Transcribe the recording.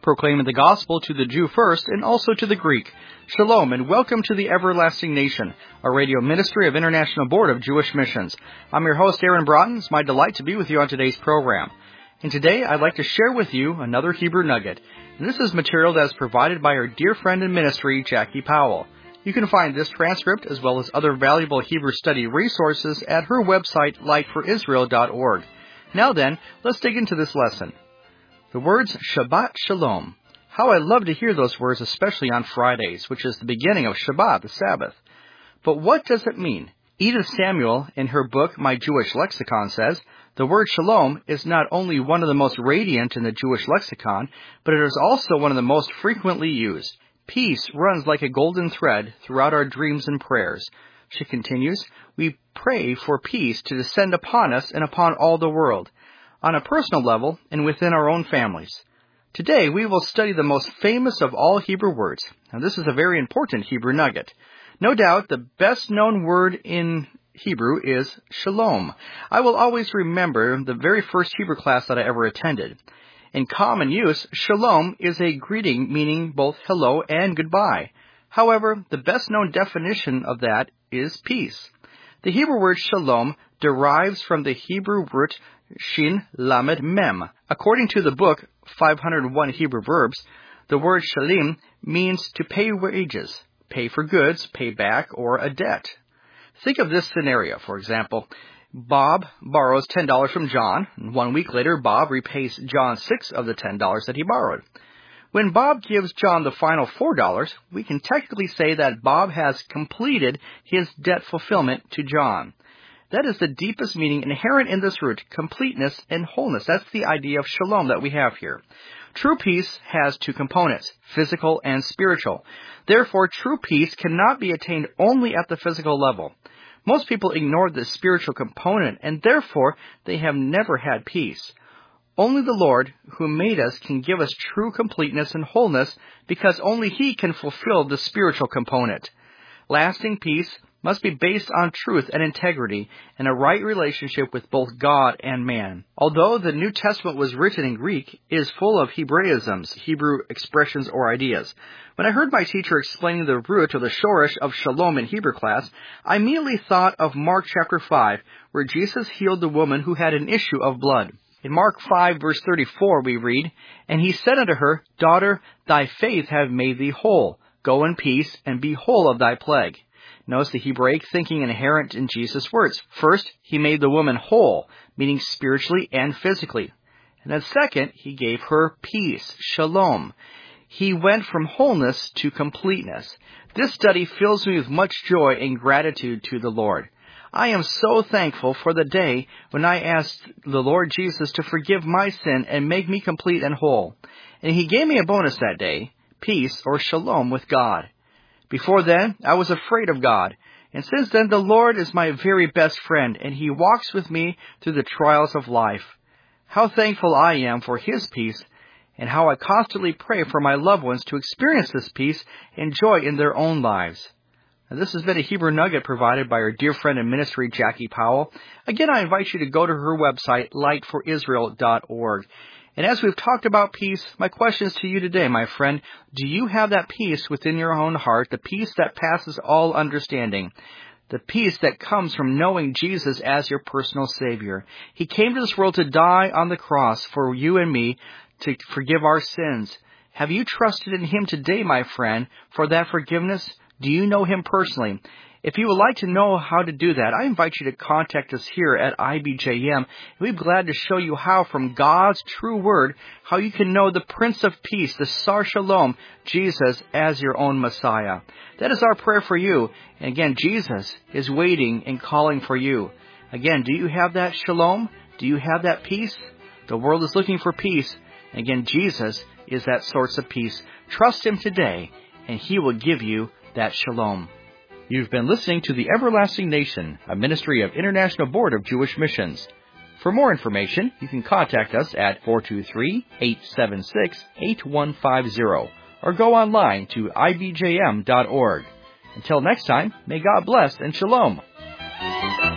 proclaiming the gospel to the Jew first and also to the Greek. Shalom and welcome to the Everlasting Nation, a radio ministry of International Board of Jewish Missions. I'm your host, Aaron Broughton. It's my delight to be with you on today's program. And today I'd like to share with you another Hebrew nugget. And this is material that is provided by our dear friend in ministry, Jackie Powell. You can find this transcript as well as other valuable Hebrew study resources at her website, lightforisrael.org. Now then, let's dig into this lesson. The words Shabbat Shalom. How I love to hear those words, especially on Fridays, which is the beginning of Shabbat, the Sabbath. But what does it mean? Edith Samuel, in her book, My Jewish Lexicon, says, the word shalom is not only one of the most radiant in the Jewish lexicon, but it is also one of the most frequently used. Peace runs like a golden thread throughout our dreams and prayers. She continues, we pray for peace to descend upon us and upon all the world, on a personal level and within our own families. Today we will study the most famous of all Hebrew words. Now this is a very important Hebrew nugget. No doubt the best known word in Hebrew is shalom. I will always remember the very first Hebrew class that I ever attended. In common use, shalom is a greeting meaning both hello and goodbye. However, the best known definition of that is peace. The Hebrew word shalom derives from the Hebrew root shin lamed mem. According to the book 501 Hebrew Verbs, the word shalim means to pay wages, pay for goods, pay back, or a debt. Think of this scenario, for example. Bob borrows $10 from John, and 1 week later Bob repays John $6 of the $10 that he borrowed. When Bob gives John the final $4, we can technically say that Bob has completed his debt fulfillment to John. That is the deepest meaning inherent in this root, completeness and wholeness. That's the idea of shalom that we have here. True peace has two components, physical and spiritual. Therefore, true peace cannot be attained only at the physical level. Most people ignore the spiritual component, and therefore they have never had peace. Only the Lord, who made us, can give us true completeness and wholeness, because only He can fulfill the spiritual component. Lasting peace must be based on truth and integrity and a right relationship with both God and man. Although the New Testament was written in Greek, it is full of Hebraisms, Hebrew expressions or ideas. When I heard my teacher explaining the root or the shoresh of shalom in Hebrew class, I immediately thought of Mark chapter 5, where Jesus healed the woman who had an issue of blood. In Mark 5, verse 34, we read, And he said unto her, Daughter, thy faith hath made thee whole. Go in peace, and be whole of thy plague. Notice the Hebraic thinking inherent in Jesus' words. First, he made the woman whole, meaning spiritually and physically. And then second, he gave her peace, shalom. He went from wholeness to completeness. This study fills me with much joy and gratitude to the Lord. I am so thankful for the day when I asked the Lord Jesus to forgive my sin and make me complete and whole. And He gave me a bonus that day, peace or shalom with God. Before then, I was afraid of God. And since then, the Lord is my very best friend, and He walks with me through the trials of life. How thankful I am for His peace, and how I constantly pray for my loved ones to experience this peace and joy in their own lives. Now, this has been a Hebrew nugget provided by our dear friend in ministry, Jackie Powell. Again, I invite you to go to her website, lightforisrael.org. And as we've talked about peace, my question is to you today, my friend. Do you have that peace within your own heart, the peace that passes all understanding, the peace that comes from knowing Jesus as your personal Savior? He came to this world to die on the cross for you and me to forgive our sins. Have you trusted in Him today, my friend, for that forgiveness? Do you know Him personally? If you would like to know how to do that, I invite you to contact us here at IBJM. We'd be glad to show you how, from God's true word, how you can know the Prince of Peace, the Sar Shalom, Jesus, as your own Messiah. That is our prayer for you. And again, Jesus is waiting and calling for you. Again, do you have that shalom? Do you have that peace? The world is looking for peace. And again, Jesus is that source of peace. Trust Him today, and He will give you that shalom. You've been listening to The Everlasting Nation, a ministry of International Board of Jewish Missions. For more information, you can contact us at 423-876-8150 or go online to ibjm.org. Until next time, may God bless and shalom.